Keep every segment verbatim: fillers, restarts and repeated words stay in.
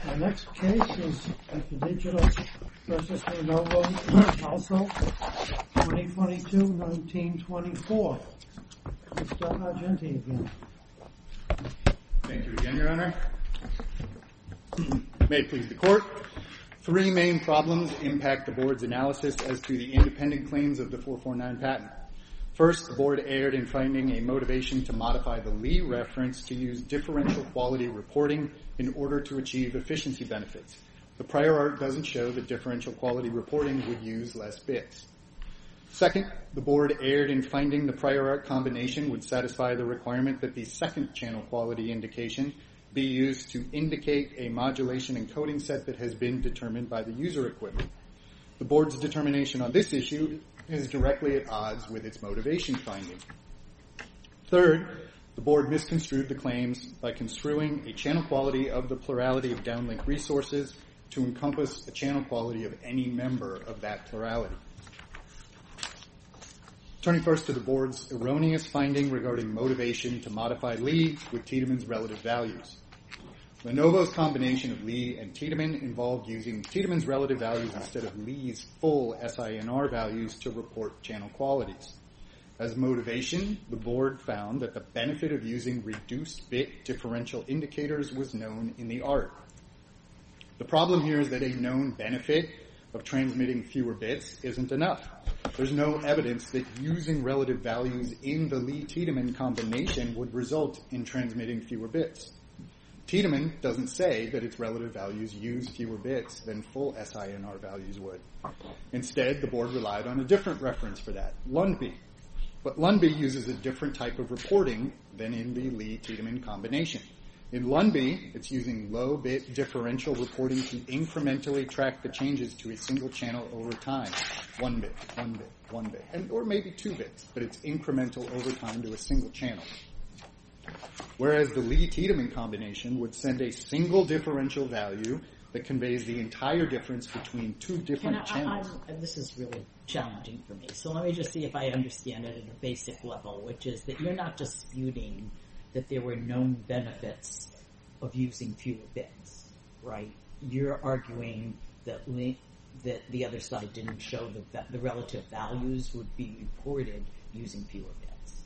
Our next case is Epidigital versus Lenovo, also twenty twenty-two nineteen twenty-four. Mister Argenti again. Thank you again, Your Honor. May it please the Court. Three main problems impact the Board's analysis as to the independent claims of the four forty-nine patent. First, the Board erred in finding a motivation to modify the Lee reference to use differential quality reporting in order to achieve efficiency benefits. The prior art doesn't show that differential quality reporting would use less bits. Second, the Board erred in finding the prior art combination would satisfy the requirement that the second channel quality indication be used to indicate a modulation encoding set that has been determined by the user equipment. The Board's determination on this issue is directly at odds with its motivation finding. Third, the Board misconstrued the claims by construing a channel quality of the plurality of downlink resources to encompass a channel quality of any member of that plurality. Turning first to the Board's erroneous finding regarding motivation to modify Lee with Tiedemann's relative values. Lenovo's combination of Lee and Tiedemann involved using Tiedemann's relative values instead of Lee's full S I N R values to report channel qualities. As motivation, the Board found that the benefit of using reduced bit differential indicators was known in the art. The problem here is that a known benefit of transmitting fewer bits isn't enough. There's no evidence that using relative values in the Lee-Tiedemann combination would result in transmitting fewer bits. Tiedemann doesn't say that its relative values use fewer bits than full S I N R values would. Instead, the Board relied on a different reference for that, Lundby. But Lundby uses a different type of reporting than in the Lee-Tiedemann combination. In Lundby, it's using low-bit differential reporting to incrementally track the changes to a single channel over time. One bit, one bit, one bit, and or maybe two bits, but it's incremental over time to a single channel. Whereas the Lee-Tiedemann combination would send a single differential value that conveys the entire difference between two different I, channels. I, I, this is really challenging for me. So let me just see if I understand it at a basic level, which is that you're not disputing that there were known benefits of using fewer bits, right? You're arguing that li- that the other side didn't show that, that the relative values would be reported using fewer bits.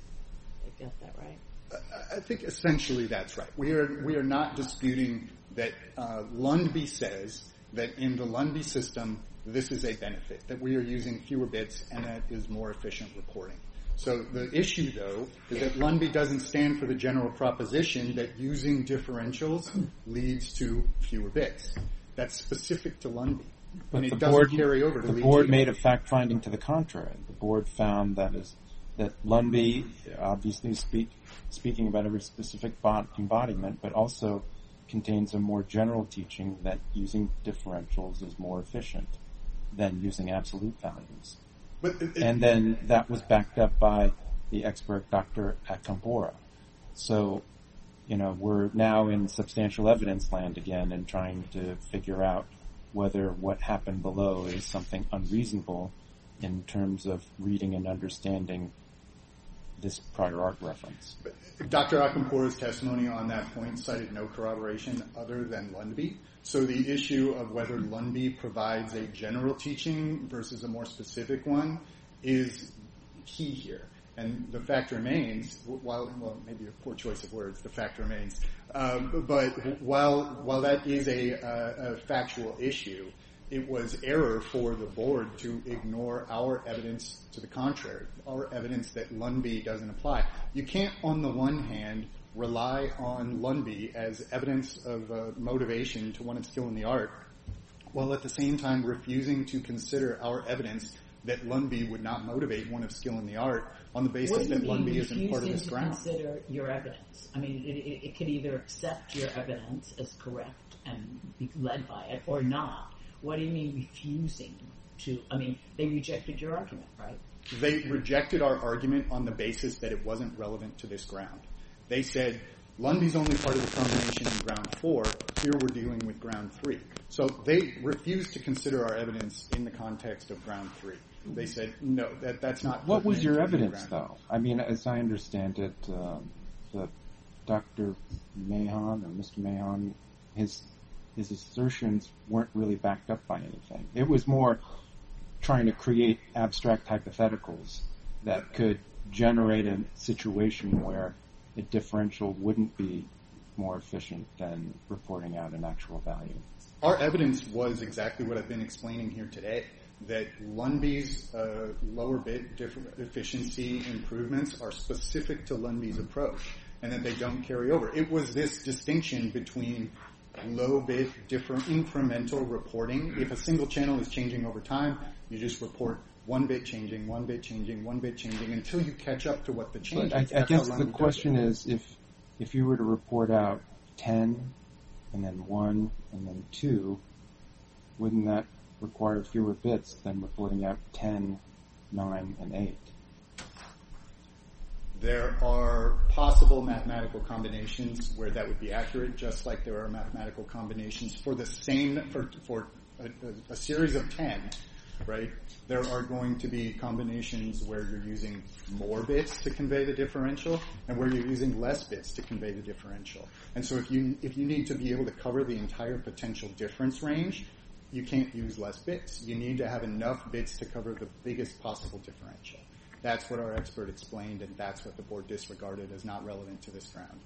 I got that right? I think essentially that's right. We are we are not disputing that uh, Lundby says that in the Lundby system this is a benefit, that we are using fewer bits and that is more efficient reporting. So the issue, though, is that Lundby doesn't stand for the general proposition that using differentials leads to fewer bits. That's specific to Lundby. But and it the doesn't board, carry over to the Lee board Tiedemann. made a fact finding to the contrary. The board found that is that Lundby, obviously speak, speaking about every specific embodiment, but also contains a more general teaching that using differentials is more efficient than using absolute values. But it, it, and then that was backed up by the expert Doctor Akampora. So, you know, we're now in substantial evidence land again and trying to figure out whether what happened below is something unreasonable in terms of reading and understanding this prior art reference. But Doctor Akampora's testimony on that point cited no corroboration other than Lundby. So the issue of whether Lundby provides a general teaching versus a more specific one is key here. And the fact remains, while, well, maybe a poor choice of words, the fact remains. Um, but while while that is a, a, a factual issue, it was error for the board to ignore our evidence to the contrary, our evidence that Lundby doesn't apply. You can't, on the one hand, rely on Lundby as evidence of uh, motivation to one of skill in the art, while at the same time refusing to consider our evidence that Lundby would not motivate one of skill in the art on the basis that Lundby isn't part of this ground. What do you mean refusing to consider your evidence? I mean, it, it, it could either accept your evidence as correct and be led by it or not. What do you mean refusing to, I mean, they rejected your argument, right? They rejected our argument on the basis that it wasn't relevant to this ground. They said, Lundby's only part of the combination in ground four, here we're dealing with ground three. So they refused to consider our evidence in the context of ground three. They said, no, that that's not... What was your evidence, though? I mean, as I understand it, um, the Doctor Mahon, or Mister Mahon, his his assertions weren't really backed up by anything. It was more trying to create abstract hypotheticals that could generate a situation where a differential wouldn't be more efficient than reporting out an actual value. Our evidence was exactly what I've been explaining here today, that Lundby's uh, lower bit differ- efficiency improvements are specific to Lundby's approach and that they don't carry over. It was this distinction between low bit different incremental reporting. If a single channel is changing over time, you just report one bit changing, one bit changing, one bit changing until you catch up to what the change I, is. I guess the Lundy question is if if you were to report out ten and then one and then two, wouldn't that require fewer bits than reporting out ten, nine, and eight? There are possible mathematical combinations where that would be accurate, just like there are mathematical combinations for the same, for, for a, a, a series of ten, right? There are going to be combinations where you're using more bits to convey the differential and where you're using less bits to convey the differential. And so if you, if you need to be able to cover the entire potential difference range, you can't use less bits. You need to have enough bits to cover the biggest possible differential. That's what our expert explained, and that's what the board disregarded as not relevant to this ground.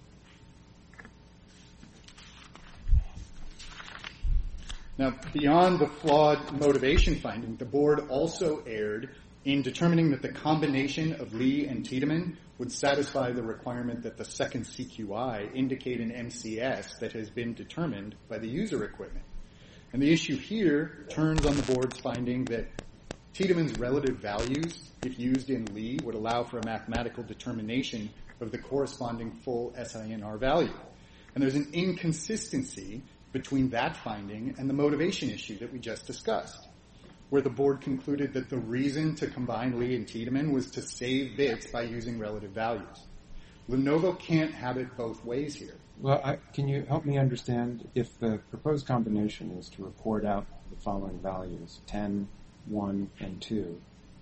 Now, beyond the flawed motivation finding, the board also erred in determining that the combination of Lee and Tiedemann would satisfy the requirement that the second C Q I indicate an M C S that has been determined by the user equipment. And the issue here turns on the board's finding that Tiedemann's relative values, if used in Lee, would allow for a mathematical determination of the corresponding full S I N R value. And there's an inconsistency between that finding and the motivation issue that we just discussed, where the board concluded that the reason to combine Lee and Tiedemann was to save bits by using relative values. Lenovo can't have it both ways here. Well, I, can you help me understand if the proposed combination is to report out the following values, ten, one, and two,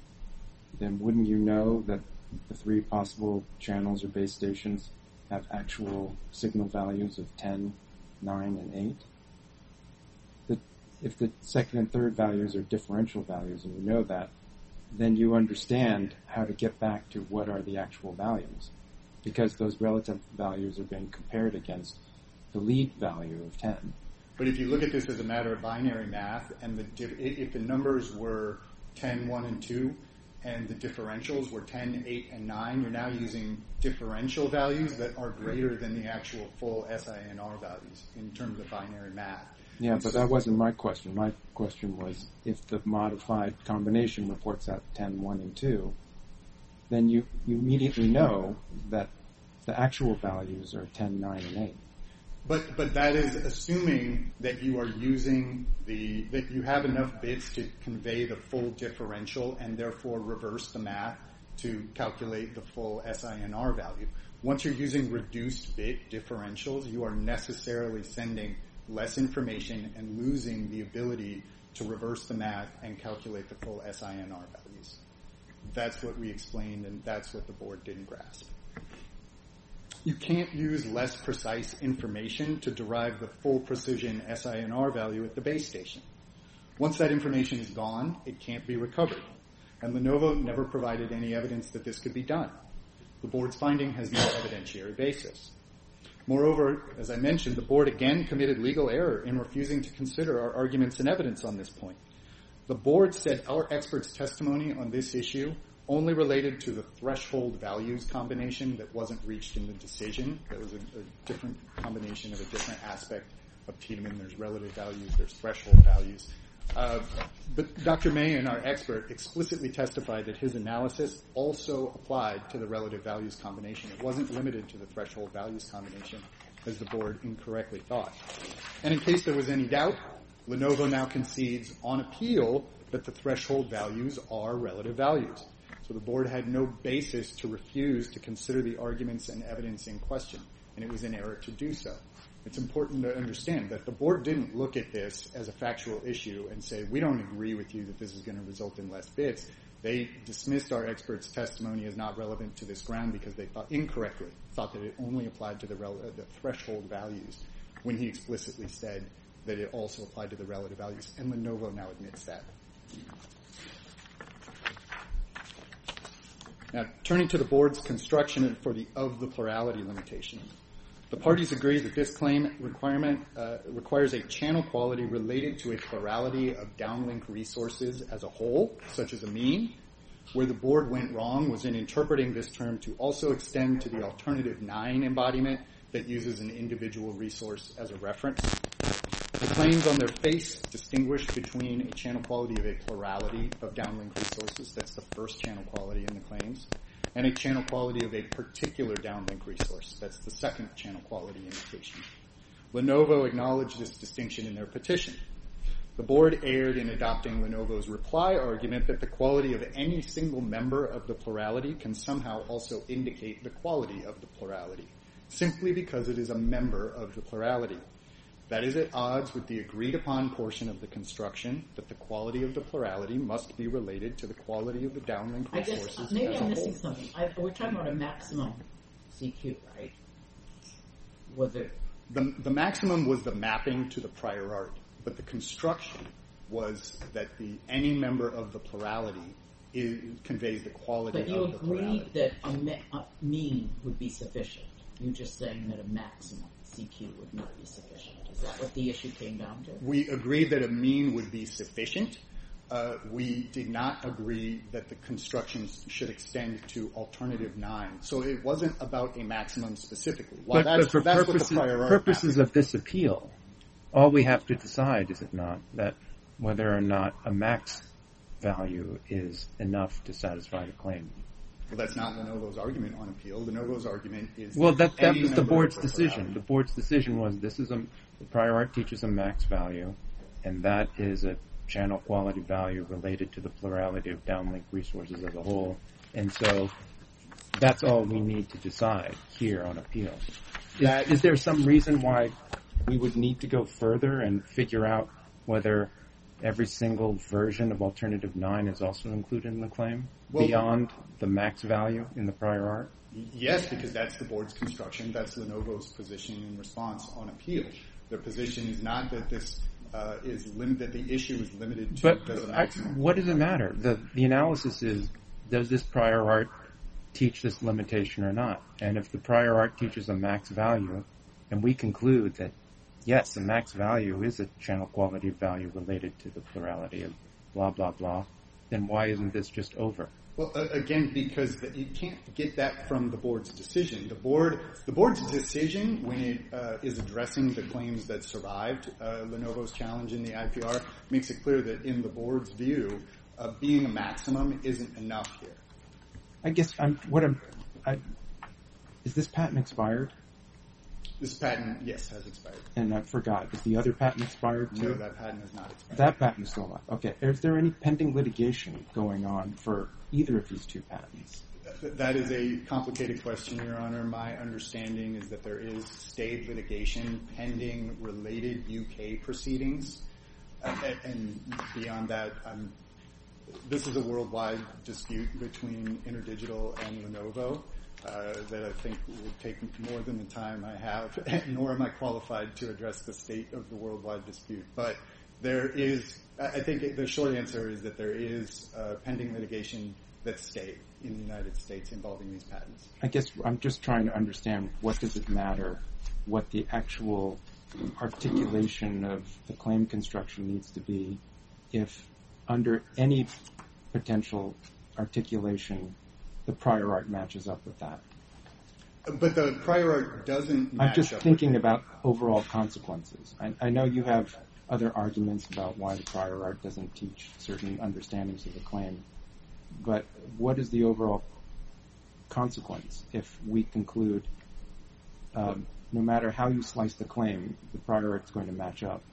then wouldn't you know that the three possible channels or base stations have actual signal values of ten, nine, and eight? The, if the second and third values are differential values and you know that, then you understand how to get back to what are the actual values, because those relative values are being compared against the lead value of ten. But if you look at this as a matter of binary math, and the if the numbers were ten, one, and two, and the differentials were ten, eight, and nine, you're now using differential values that are greater than the actual full S I N R values in terms of binary math. Yeah, but that wasn't my question. My question was, if the modified combination reports out ten, one, and two, then you, you immediately know that the actual values are ten, nine, and eight. But but that is assuming that you are using the that you have enough bits to convey the full differential and therefore reverse the math to calculate the full S I N R value. Once you're using reduced bit differentials, you are necessarily sending less information and losing the ability to reverse the math and calculate the full S I N R values. That's what we explained, and that's what the board didn't grasp. You can't use less precise information to derive the full precision S I N R value at the base station. Once that information is gone, it can't be recovered. And Lenovo never provided any evidence that this could be done. The board's finding has no evidentiary basis. Moreover, as I mentioned, the board again committed legal error in refusing to consider our arguments and evidence on this point. The board said our experts' testimony on this issue only related to the threshold values combination that wasn't reached in the decision. That was a, a different combination of a different aspect of Tiedemann. There's relative values, there's threshold values. Uh, but Doctor Mahan, our expert, explicitly testified that his analysis also applied to the relative values combination. It wasn't limited to the threshold values combination, as the board incorrectly thought. And in case there was any doubt, Lenovo now concedes on appeal that the threshold values are relative values. So the board had no basis to refuse to consider the arguments and evidence in question, and it was in error to do so. It's important to understand that the board didn't look at this as a factual issue and say, we don't agree with you that this is going to result in less bits. They dismissed our expert's testimony as not relevant to this ground because they thought incorrectly, thought that it only applied to the, rel- the threshold values when he explicitly said that it also applied to the relative values, and Lenovo now admits that. Now, turning to the board's construction for the of the plurality limitation. The parties agree that this claim requirement uh, requires a channel quality related to a plurality of downlink resources as a whole, such as a mean. Where the board went wrong was in interpreting this term to also extend to the alternative nine embodiment that uses an individual resource as a reference. The claims on their face distinguish between a channel quality of a plurality of downlink resources, that's the first channel quality in the claims, and a channel quality of a particular downlink resource, that's the second channel quality indication. Lenovo acknowledged this distinction in their petition. The board erred in adopting Lenovo's reply argument that the quality of any single member of the plurality can somehow also indicate the quality of the plurality, simply because it is a member of the plurality. That is at odds with the agreed-upon portion of the construction that the quality of the plurality must be related to the quality of the downlink resources. I guess maybe as I'm a missing whole. something. I, we're talking about a maximum C Q, right? Was it? The, the maximum was the mapping to the prior art, but the construction was that the any member of the plurality is, conveys the quality But you of the plurality. agreed that a, me, a mean would be sufficient. You're just saying that a maximum C Q would not be sufficient. Is that what the issue came down to? We agreed that a mean would be sufficient. Uh, we did not agree that the construction should extend to alternative nine. So it wasn't about a maximum specifically. While But, that's, but for that's purposes, what the prior art purposes mapping- of this appeal, all we have to decide, is it not, that whether or not a max value is enough to satisfy the claim. Well, that's not Lenovo's argument on appeal. Lenovo's argument is Well, that, that any was the member board's of the decision. plurality. The board's decision was this is a, the prior art teaches a max value, and that is a channel quality value related to the plurality of downlink resources as a whole. And so that's all we need to decide here on appeal. Is, That- is there some reason why we would need to go further and figure out whether every single version of alternative nine is also included in the claim Well- beyond the max value in the prior art? Yes, because that's the board's construction. That's Lenovo's position in response on appeal. Their position is not that this uh, is lim- that the issue is limited to But does a I, maximum. what does it matter? The the analysis is, does this prior art teach this limitation or not? And if the prior art teaches a max value, and we conclude that, yes, the max value is a channel quality value related to the plurality of blah, blah, blah, then why isn't this just over? Well, uh, again, because the, you can't get that from the board's decision. The board, the board's decision, when it uh, is addressing the claims that survived uh, Lenovo's challenge in the I P R, makes it clear that in the board's view, uh, being a maximum isn't enough here. I guess I'm, what I'm, I, is this patent expired? This patent, yes, has expired. And I forgot, is the other patent expired too? No, that patent has not expired. That patent is still alive. Okay. Is there any pending litigation going on for either of these two patents? Th- That is a complicated question, Your Honor. My understanding is that there is stayed litigation pending related U K proceedings. Uh, a- and beyond that, I'm, this is a worldwide dispute between InterDigital and Lenovo uh, that I think would take more than the time I have, nor am I qualified to address the state of the worldwide dispute. But there is, I I think the short answer is that there is uh, pending litigation that's stayed in the United States involving these patents. I guess I'm just trying to understand what does it matter, what the actual articulation of the claim construction needs to be if under any potential articulation the prior art matches up with that. But the prior art doesn't match I'm just up thinking with it. about overall consequences. I, I know you have other arguments about why the prior art doesn't teach certain understandings of the claim, but what is the overall consequence if we conclude um, no matter how you slice the claim, the prior art is going to match up?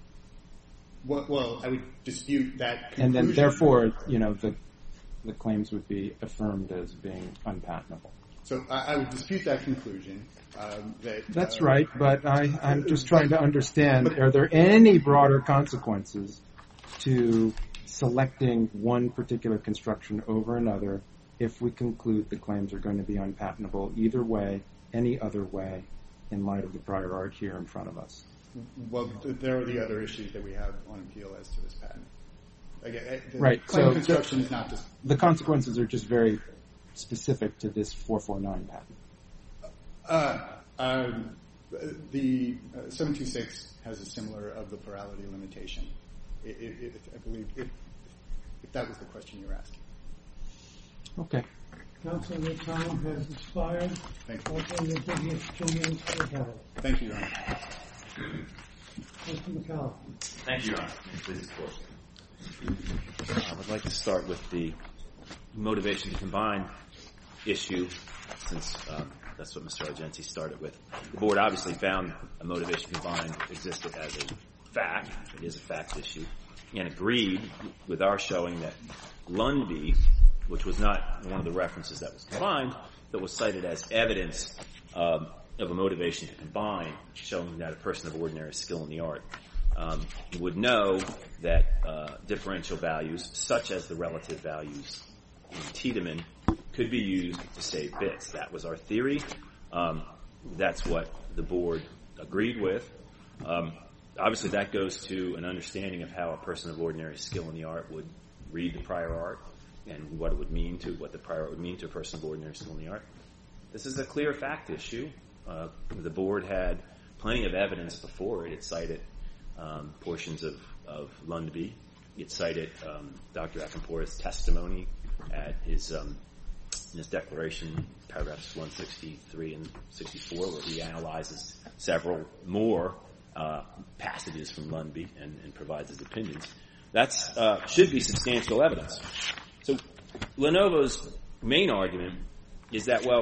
Well, well, I would dispute that conclusion. And then therefore, you know, the the claims would be affirmed as being unpatentable. So I, I would dispute that conclusion. Um, that That's uh, right, but I, I'm just trying to understand, are there any broader consequences to selecting one particular construction over another if we conclude the claims are going to be unpatentable either way, any other way, in light of the prior art here in front of us? Well, there are the other issues that we have on appeal as to this patent. Again, the Right. claim So construction the, is not just... The consequences are just very specific to this four forty-nine patent. Uh, uh, the uh, seven two six has a similar of the plurality limitation. It, it, it, I believe if, if that was the question you're asking. Okay. Counsel, your time has expired. Thank you. Also, you'll give you two minutes to recover. Thank you, Your Honor. Mister McCallum. Thank you, Your Honor. Please, of course. I would like to start with the motivation to combine issue, since um, that's what Mister Argenti started with. The board obviously found a motivation to combine existed as a fact. It is a fact issue, and agreed with our showing that Lundby, which was not one of the references that was combined, that was cited as evidence um, of a motivation to combine, showing that a person of ordinary skill in the art um, would know that uh, differential values, such as the relative values in Tiedemann, could be used to save bits. That was our theory. Um, that's what the board agreed with. Um, obviously, that goes to an understanding of how a person of ordinary skill in the art would read the prior art and what it would mean to, what the prior art would mean to a person of ordinary skill in the art. This is a clear fact issue. Uh, the board had plenty of evidence before it. It cited um, portions of, of Lundby. It cited um, Doctor Akampora's testimony at his, um, his declaration, paragraphs one sixty-three and sixty-four, where he analyzes several more uh, passages from Lundby and, and provides his opinions. That uh, should be substantial evidence. So Lenovo's main argument is that, well,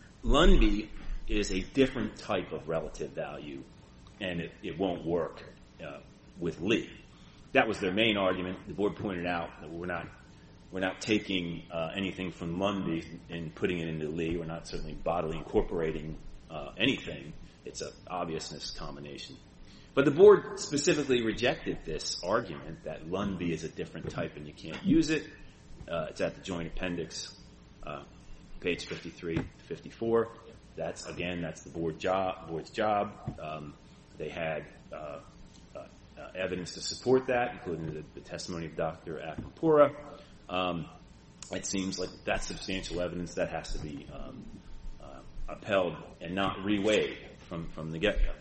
Lundby is a different type of relative value, and it, it won't work uh, with Lee. That was their main argument. The board pointed out that we're not we're not taking uh, anything from Lundby and putting it into Lee. We're not certainly bodily incorporating uh, anything. It's an obviousness combination. But the board specifically rejected this argument that Lundby is a different type and you can't use it. Uh, it's at the joint appendix, uh, page fifty-three to fifty-four. That's, again, that's the board job, board's job. Um, they had uh, uh, uh, evidence to support that, including the, the testimony of Doctor Akampora. Um, it seems like that's substantial evidence that has to be um, uh, upheld and not reweighed from, from the get-go.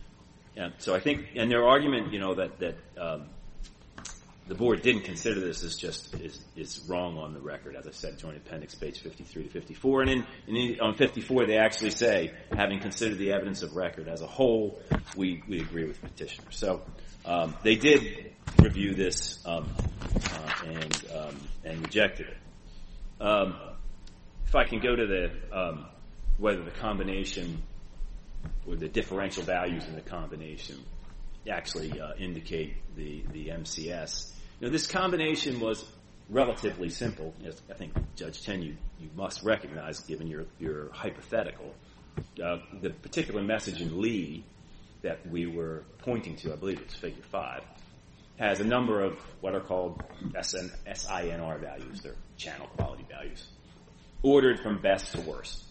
And so I think, and their argument, you know, that that um, the board didn't consider this as just is is wrong on the record. As I said, joint appendix, page fifty-three to fifty-four, and in, in on fifty-four they actually say, having considered the evidence of record as a whole, we we agree with petitioner. So um, they did review this um, uh, and um, and rejected it. Um, if I can go to the um, whether the combination or the differential values in the combination actually uh, indicate the, the M C S. You know, this combination was relatively simple. As I think, Judge Ten, you, you must recognize, given your, your hypothetical. Uh, the particular message in Lee that we were pointing to, I believe it's figure five, has a number of what are called S I N R values. They're channel quality values, ordered from best to worst.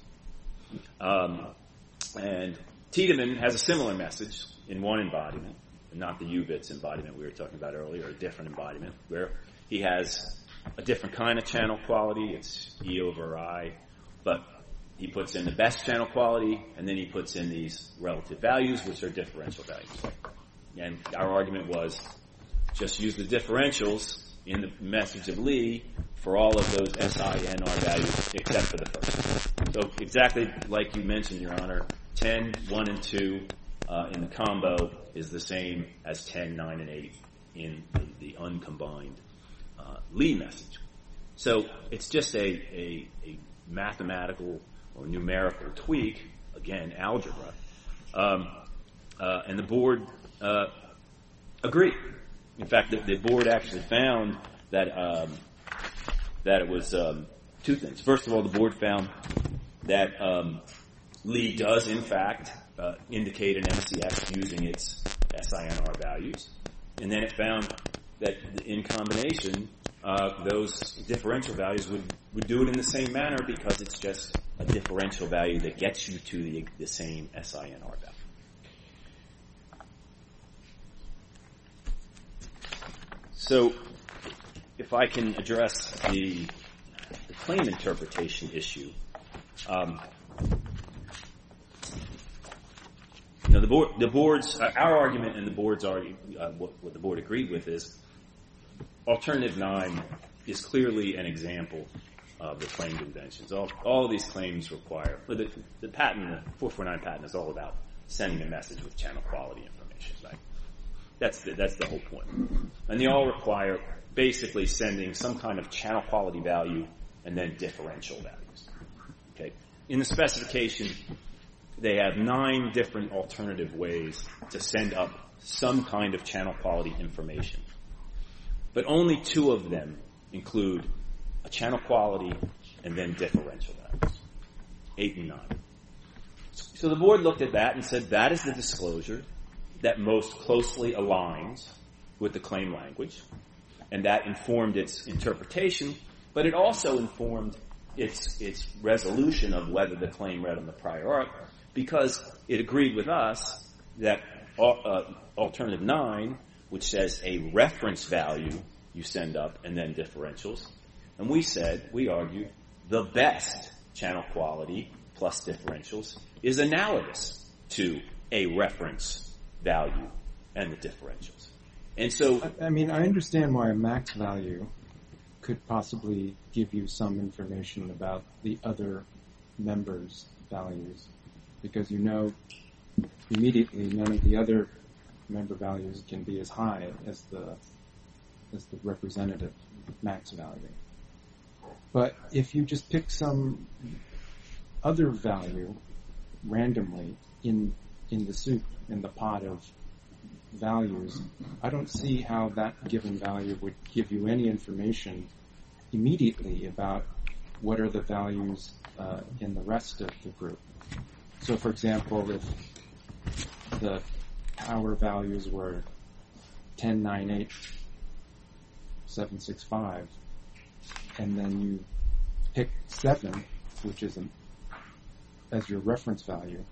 Um, And Tiedemann has a similar message in one embodiment, not the U-bits embodiment we were talking about earlier, a different embodiment, where he has a different kind of channel quality. It's E over I, but he puts in the best channel quality, and then he puts in these relative values, which are differential values. And our argument was just use the differentials in the message of Lee for all of those S I N R values except for the first. So exactly like you mentioned, Your Honor, ten, one, and two uh, in the combo is the same as ten, nine, and eight in the, the uncombined uh, Lee message. So it's just a, a, a mathematical or numerical tweak, again, algebra. Um, uh, and the board uh, agreed. In fact, the, the board actually found that um, that it was um, two things. First of all, the board found that um, Lee does, in fact, uh, indicate an M C S using its S I N R values. And then it found that in combination, uh, those differential values would, would do it in the same manner because it's just a differential value that gets you to the, the same S I N R value. So if I can address the, the claim interpretation issue, um, you know, the board, the board's, uh, our argument and the board's argument, uh, what, what the board agreed with is Alternative nine is clearly an example of the claimed inventions. All, all of these claims require, the, the patent, the four forty-nine patent is all about sending a message with channel quality information, right? That's the, that's the whole point. And they all require basically sending some kind of channel quality value and then differential values. Okay. In the specification, they have nine different alternative ways to send up some kind of channel quality information. But only two of them include a channel quality and then differential values, eight and nine. So the board looked at that and said that is the disclosure that most closely aligns with the claim language, and that informed its interpretation, but it also informed its its resolution of whether the claim read on the prior art, because it agreed with us that uh, Alternative nine, which says a reference value you send up and then differentials, and we said, we argued, the best channel quality plus differentials is analogous to a reference value and the differentials. And so, I, I mean, I understand why a max value could possibly give you some information about the other members' values, because you know immediately none of the other member values can be as high as the as the representative max value. But if you just pick some other value randomly in in the soup, in the pot of values, I don't see how that given value would give you any information immediately about what are the values uh, in the rest of the group. So, for example, if the power values were ten, nine, eight, seven, six, five, and then you pick seven, which is an, as your reference value,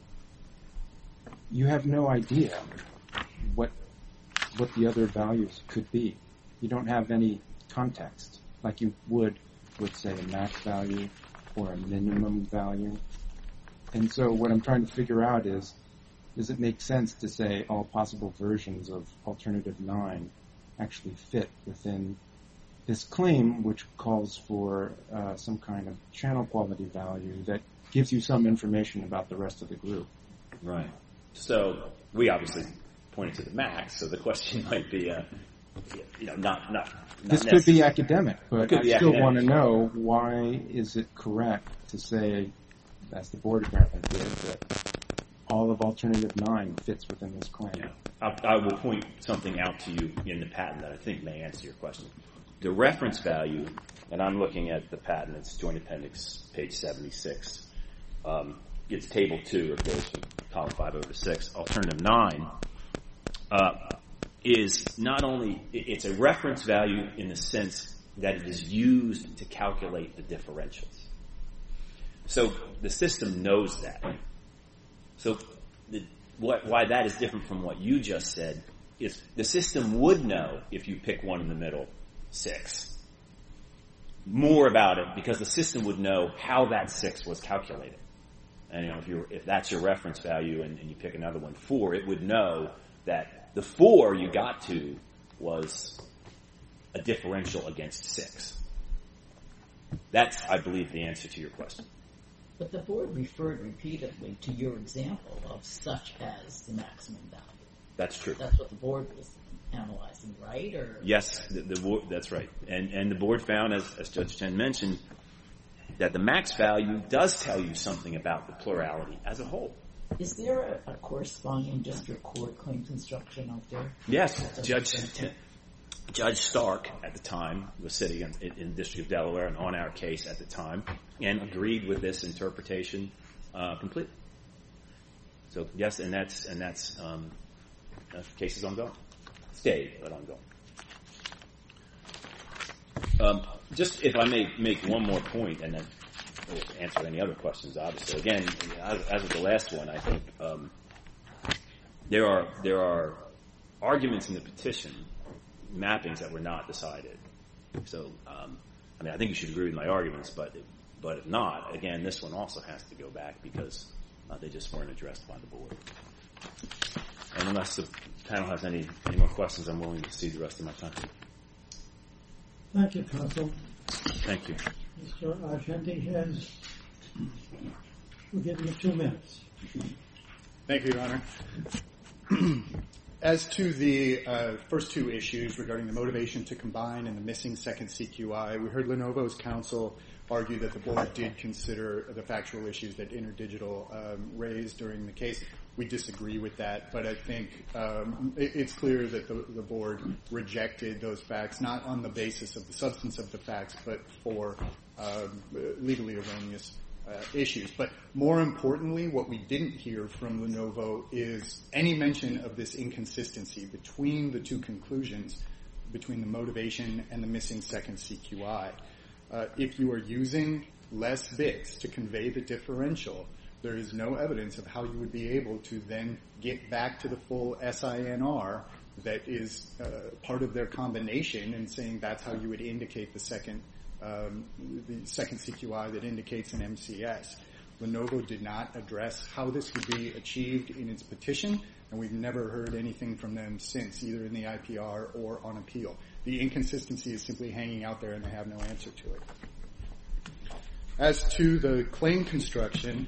you have no idea what what the other values could be. You don't have any context, like you would with, say, a max value or a minimum value. And so what I'm trying to figure out is, does it make sense to say all possible versions of Alternative nine actually fit within this claim, which calls for uh, some kind of channel quality value that gives you some information about the rest of the group? right. So we obviously pointed to the max, so the question might be, uh, you know, not, not, not This could be academic, but I be still academic. want to know, why is it correct to say, as the board apparently did, that all of Alternative nine fits within this claim? Yeah. I, I will point something out to you in the patent that I think may answer your question. The reference value, and I'm looking at the patent, it's Joint Appendix, page seventy-six. Um, it's table two, it goes from column five over to six. Alternative nine uh, is not only, it's a reference value in the sense that it is used to calculate the differentials. So the system knows that. So the, what, why that is different from what you just said is the system would know, if you pick one in the middle, six, more about it, because the system would know how that six was calculated. And you know, if you if that's your reference value and, and you pick another one, four, it would know that the four you got to was a differential against six. That's, I believe, the answer to your question. But the board referred repeatedly to your example of such as the maximum value. That's true. That's what the board was analyzing, right? Or Yes, the, the board, that's right. And and the board found, as, as Judge Chen mentioned, that the max value does tell you something about the plurality as a whole. is there a, a corresponding district court claim construction out there? Yes, Judge Judge Stark at the time was sitting in, in the District of Delaware and on our case at the time and agreed with this interpretation uh, completely. So yes, and that's and that's um, that case is ongoing, stayed but ongoing. Um, just if I may make one more point, and then we'll answer any other questions. Obviously, again, as, as with the last one, I think um, there are there are arguments in the petition mappings that were not decided. So, um, I mean, I think you should agree with my arguments, but but if not, again, this one also has to go back because uh, they just weren't addressed by the board. And unless the panel has any, any more questions, I'm willing to cede the rest of my time. Thank you, counsel. Thank you. Mister Argenti has, we'll give you two minutes. Thank you, Your Honor. As to the uh, first two issues regarding the motivation to combine and the missing second C Q I, we heard Lenovo's counsel argue that the board did consider the factual issues that InterDigital um, raised during the case. We disagree with that, but I think um, it, it's clear that the, the board rejected those facts, not on the basis of the substance of the facts, but for um, legally erroneous Uh, issues. But more importantly, what we didn't hear from Lenovo is any mention of this inconsistency between the two conclusions, between the motivation and the missing second C Q I. Uh, if you are using less bits to convey the differential, there is no evidence of how you would be able to then get back to the full S I N R that is uh, part of their combination and saying that's how you would indicate the second Um, the second C Q I that indicates an M C S. Lenovo did not address how this could be achieved in its petition, and we've never heard anything from them since, either in the I P R or on appeal. The inconsistency is simply hanging out there, and they have no answer to it. As to the claim construction,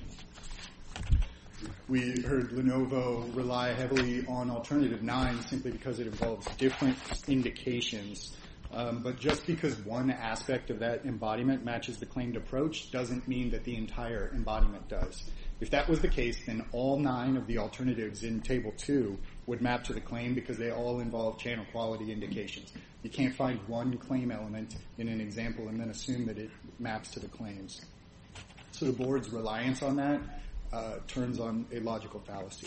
we heard Lenovo rely heavily on alternative nine simply because it involves different indications. Um, but just because one aspect of that embodiment matches the claimed approach doesn't mean that the entire embodiment does. If that was the case, then all nine of the alternatives in Table two would map to the claim because they all involve channel quality indications. You can't find one claim element in an example and then assume that it maps to the claims. So the board's reliance on that uh, turns on a logical fallacy.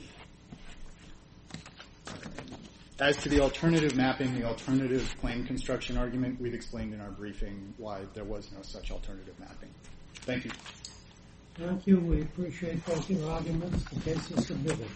As to the alternative mapping, the alternative claim construction argument, we've explained in our briefing why there was no such alternative mapping. Thank you. Thank you. We appreciate both your arguments. The case is submitted.